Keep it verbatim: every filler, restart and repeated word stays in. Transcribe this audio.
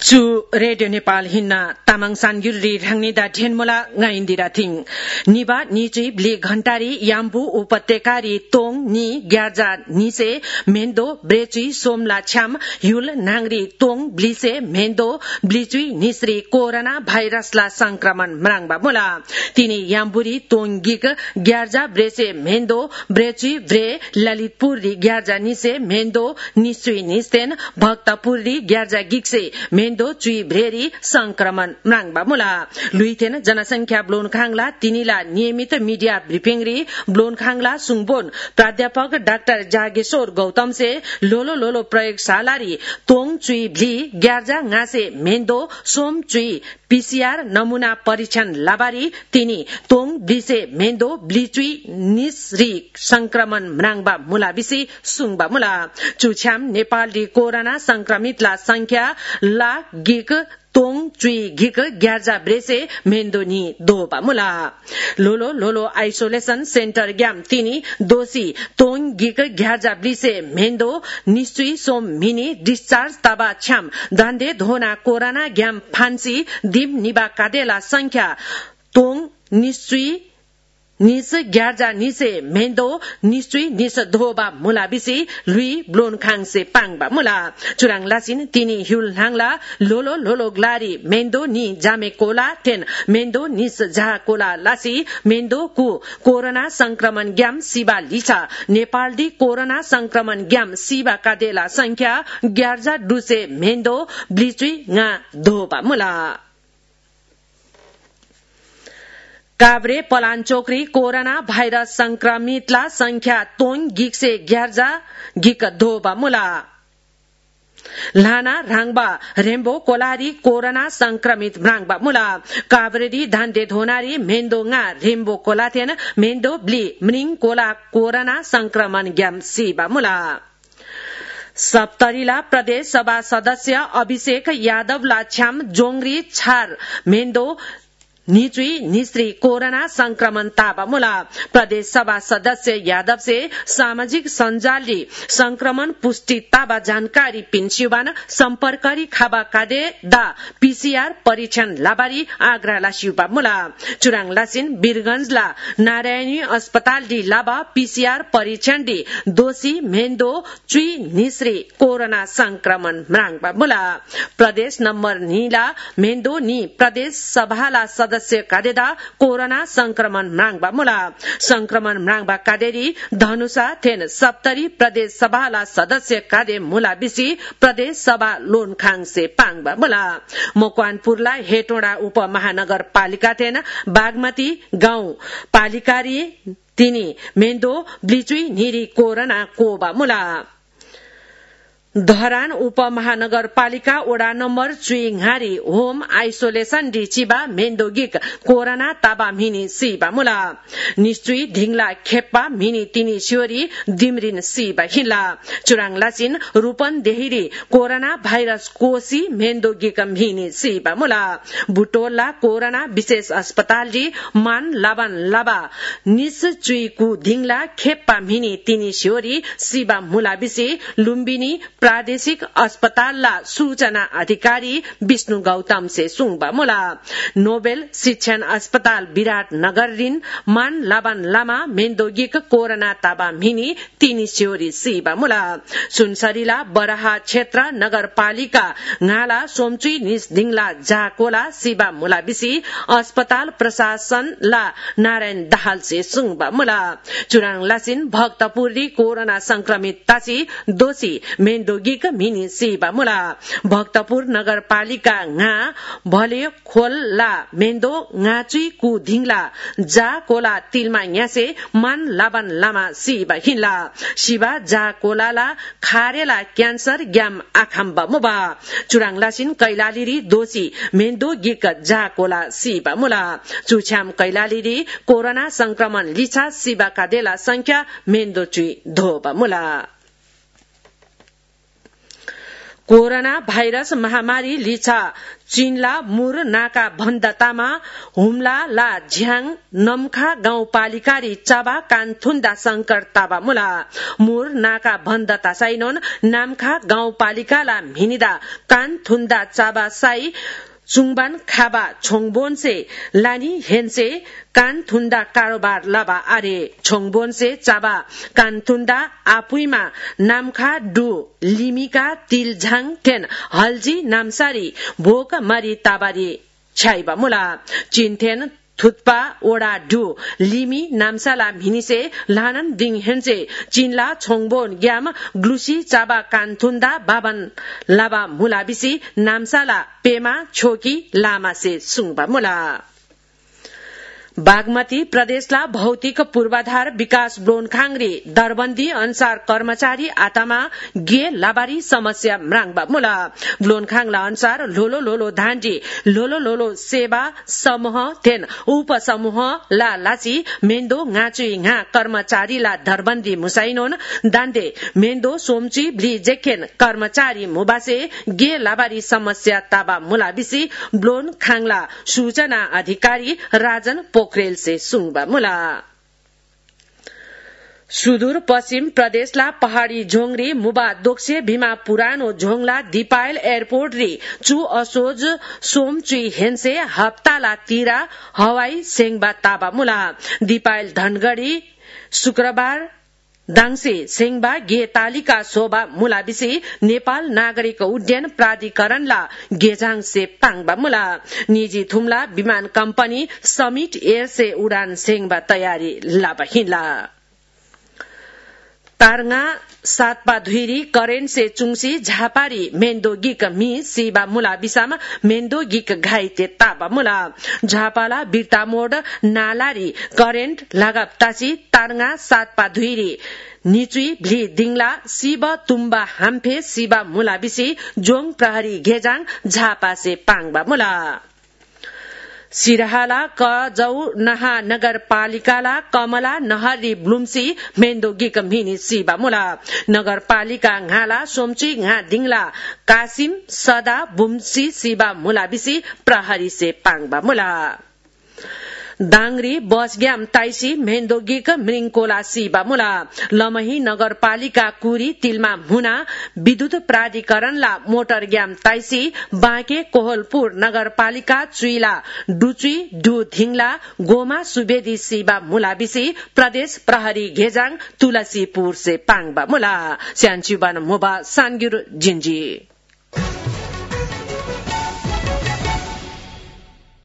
चु रेडियो नेपाल हिन्ना तामाङ सानगिरी ढाङ्निदा ढेनमोला गाइन्दिरा थिङ निबा निचि ब्ले घण्टारी याम्बु उपत्यकारी तोङ नि ग्याजा निसे मेन्दो ब्रेची सोमला छ्याम युल नाङ्री तोङ ब्लिसे मेन्दो ब्लिचुई निश्री कोरोना भाइरसला संक्रमण मराङबा मोला तिनी याम्बुरी तोङ गिक ग्याजा ब्रेचे मेन्दो ब्रेची ब्रे ललितपुरी ग्याजा निसे मेन्दो निश्री निस्तेन भक्तपुरी ग्याजा गिक्से मेन्दो चुई भ्रेरी संक्रमण मराङबा मुला लुइथेन जनसंख्या ब्लोन खाङला तिनीला नियमित मीडिया ब्रिफिङरी ब्लोन खाङला सुङबोन प्राध्यापक डाक्टर जागेश्वर गौतम से लोलो लोलो प्रयोगशालारी तोङ चुई भ्ली ग्यार्जा गासे मेन्दो सोम चुई पीसीआर नमूना परीक्षण लाबारी तिनी तोङ ब्लिसे मेन्दो ब्लिचुई निसरी संक्रमण मराङबा मुला बिसी सुङबा मुला चुछ्याम नेपाली कोरोना संक्रमितला संख्या ला गिक तोङ चुई गिक ग्यार्जा ब्रेसे मेन्दोनी दोबा मुला लोलो लोलो आइसोलेशन सेन्टर ग्याम तिनी दोषी तोङ गिक ग्यार्जा ब्लिसे मेन्दो निश्चुई सोम मिनी डिस्चार्ज तबा छ्याम धन्दे धोना कोरोना ग्याम फान्सी दिम निबा कादेला संख्या तोङ निश्चुई निस ग्यार्जा निसे मेन्दो निश्चुई निस धोबा मुला बिसी लुई ब्लोन खाङसे पाङबा मुला चुराङ लासिन तिनी हिउल नाङला लोलो लोलो ग्लारी मेन्दो नि जामे कोला तेन मेन्दो निस झा कोला लासी मेन्दो कु कोरोना संक्रमण ग्याम सिबा लिसा नेपालदी कोरोना संक्रमण ग्याम सिबा कादेला संख्या ग्यार्जा डुसे मेन्दो ब्लिचुई nga धोबा मुला काभ्रे पलाञ्चोकरी कोरोना भाइरस संक्रमितला संख्या तोङ गिक्से ग्यार्जा गिक धोबा मुला लाना राङबा रेम्बो कोलारी कोरोना संक्रमित राङबा मुला काभ्रेदी धान्दे धोनारी मेन्दोङा रेम्बो कोलाथेन मेन्दो ब्ली मनिङ कोला कोरोना संक्रमण ग्याम सिबा मुला सप्तरीला प्रदेश सभा सदस्य अभिषेक यादव लाछ्याम जोंगरी छार मेन्दो निचुई निश्री कोरोना संक्रमण ताबा मुला प्रदेश सभा सदस्य यादव से सामाजिक सञ्जालले संक्रमण पुष्टि ताबा जानकारी पिन्सिवान सम्पर्करी खाबा कादे दा पीसीआर परीक्षण लाबारी आग्राला शिवबा मुला चुराङ लासिन वीरगंजला नारायणी अस्पताल दी लाबा पीसीआर परीक्षण दी दोषी मेन्दो चुई निश्री कोरोना संक्रमण मराङबा मुला प्रदेश नम्बर नीला मेन्दो नी प्रदेश सभाला सदस्य कादेदा कोरोना संक्रमण मराङबा मुला संक्रमण मराङबा कादेरी धनुषा थेन सप्तरी प्रदेश सभाला सदस्य कादे मुला बिसी प्रदेश सभा लोन खाङसे पाङबा मुला मकवानपुरला हेटोडा उपमहानगरपालिका थेन बागमती गाउँ पालिकारी तिनी मेन्दो ब्लिचुई निरी कोरोना कोबा मुला धरान उपमहानगरपालिका वडा नम्बर चुइङहारी होम आइसोलेशन डी चिबा मेन्दोगिक कोरोना ताबा मिनी सिबा मुला निश्चुई ढिङला खेप्पा मिनी तिनी सियोरी दिमरिन सिबा हिला चुराङ लासिन रूपन देहिरी कोरोना भाइरस कोसी मेन्दोगिक मिनी सिबा मुला बुटोला कोरोना विशेष अस्पताल डी मान लाबान लाबा निस चुइकु ढिङला खेप्पा मिनी तिनी सियोरी सिबा मुला बिसी लुम्बिनी प्रादेशिक अस्पतालला सूचना अधिकारी विष्णु गौतम से सुङबा मुला नोबेल शिक्षण अस्पताल विराट नगर रिन मान लाबान लामा मेन्दोगिक कोरोना ताबा मिनी तिनी सियोरी सिबा मुला सुनसरीला बराहा क्षेत्र नगरपालिका ngaला सोमचुई निस दिङला जाकोला सिबा मुला बिसी अस्पताल प्रशासन ला नारायण दाहाल से सुङबा मुला चुराङ लासिन भक्तपुरी कोरोना संक्रमित तासी दोषी मेन्दो गिक मिनी सिबा मुला भक्तपुर नगरपालिका nga भले खोलला मेन्दो ngaचुई कु ढिङला जा कोला तिलमा न्यासे मान लाबान लामा सिबा हिला सिबा जा कोलाला खारेला क्यान्सर ग्याम आखाम्बा मुबा चुराङ लासिन कैलालीरी दोषी मेन्दो गिक जा कोला सिबा मुला चुछ्याम कैलालीरी कोरोना संक्रमण लिछा सिबा कादेला संख्या मेन्दो चुई धोबा मुला कोरोना भाइरस महामारी लिछा चीनला मुर नाका भन्दतामा हुम्ला ला झ्याङ नमखा गाउँपालिकारी चाबा कान्थुन्दा संकर ताबा मुला मुर नाका भन्दता साइनोन नामखा गाउँपालिकाला मिनिदा कान्थुन्दा चाबा साई चुङबान खाबा छोङबोनसे लानी हेन्से कानथुन्दा कारोबार लाबा आरे छोङबोनसे चाबा कानथुन्दा आपुइमा नामखा डु लिमिका तिलझाङ टेन हल्जी नामसारी भोक मारी ताबारी छाइबा मुला चिन्थेन थुत्पा ओडा डु लिमी नामसाला भिनिसे लानन दिङ हेन्से चिनला छोङबोन ग्याम ग्लुसी चाबा कान्थुन्दा बाबन लाबा मुलाबिसी नामसाला पेमा छोकी लामासे सुङबा मुला बागमती प्रदेशला भौतिक पूर्वाधार विकास ब्लोनखाङरी दरबन्दी अनुसार कर्मचारी आतामा गे लाबारी समस्या म्राङबा मुला ब्लोनखाङला अनुसार लोलो लोलो धान्डी लोलो लोलो सेवा समूह थेन उप समूह ला लाची मेन्दो ngaचुई nga कर्मचारी ला दरबन्दी मुसाइनोन दान्दे मेन्दो सोमची ब्ली जेखेन कर्मचारी मुबासे गे लाबारी समस्या ताबा मुलाबिसी ब्लोनखाङला सूचना अधिकारी राजन पोखरेल से सुङबा मुला सुदूर पश्चिम प्रदेशला पहाड़ी झोंगरी मुबा दोक्से भीमा पुरानो झोंगला दिपायल एयरपोर्ट री चु असोज सोमचुई हेन्से हप्ताला तीरा हवाई सेङबा ताबा मुला दिपायल धनगढ़ी शुक्रबार दाङसे सेङबा गे तालिका शोभा मुलाबिसी नेपाल नागरिक उड्डयन प्राधिकरणला गेजाङ से पाङबा मुला निजी थुम्ला विमान कम्पनी समिट एयर से उडान सेङबा तयारी लाबा हिला तारङा सातपा धुइरी करेन्ट से चुङसी झापारी मेन्दो गिक मी सिबा मुला बिसामा मेन्दो गिक घाइते ताबा मुला झापाला बिर्ता मोड नालारी करेन्ट लगाप्तासी तारङा सातपा धुइरी निचुई भ्ली दिङला शिव तुम्बा हाम्फे शिवा मुला बिसी जोङ प्रहरी घेजाङ झापा से पाङबा मुला सिराहाला क जौ नहा नगरपालिकाला कमला नहरी ब्लुम्सी मेन्दोगिक मिनी सिबा मुला नगरपालिका घाला सोमची घा दिङला कासिम सदा बुम्सी सिबा मुला बिसी प्रहरी से पाङबा मुला दाङरी बसग्याम ताइसी मेन्दोगिक मृङकोला सिबा मुला लमही नगरपालिका कुरी तिलमा मुना विद्युत प्राधिकरणला मोटर ग्याम ताइसी बाँके कोहलपुर नगरपालिका चुइला डुचुई डु धिङला गोमा सुवेदी सिबा मुलाबिसी प्रदेश प्रहरी घेजाङ तुलसीपुर से पाङबा मुला स्यान्चुबान मोबा सानगिर जिन्जी